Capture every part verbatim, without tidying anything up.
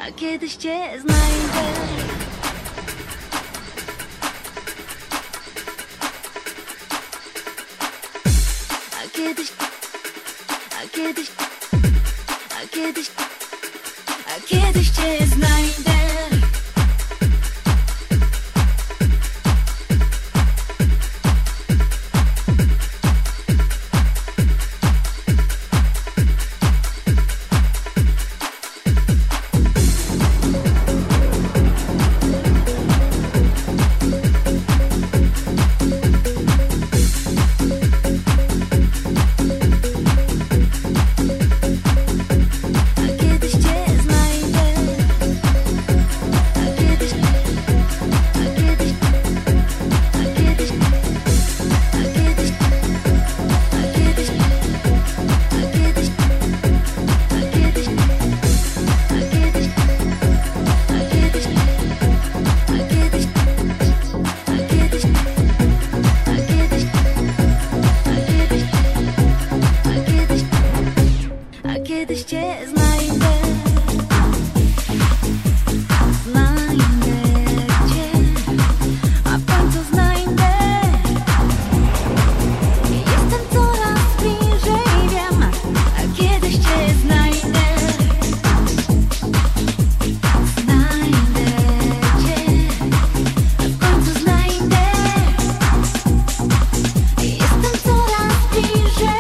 a kiedyś cię znajdę. A kiedyś, a kiedyś, a kiedyś, a kiedyś cię znajdę. Kiedyś cię znajdę, znajdę cię, a w końcu znajdę. Jestem coraz bliżej, wiem, a kiedyś cię znajdę. Znajdę cię, a w końcu znajdę. Jestem coraz bliżej.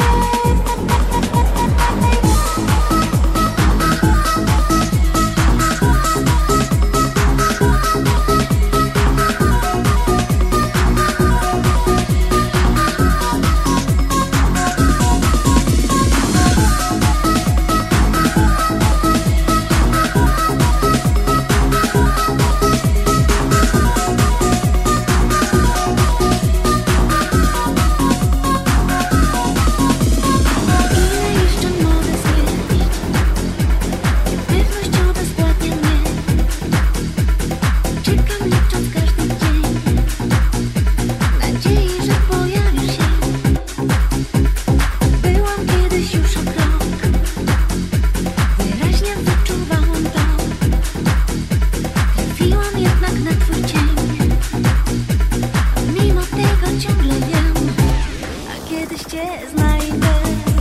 Ciągle wiem, a kiedyś cię znajdę.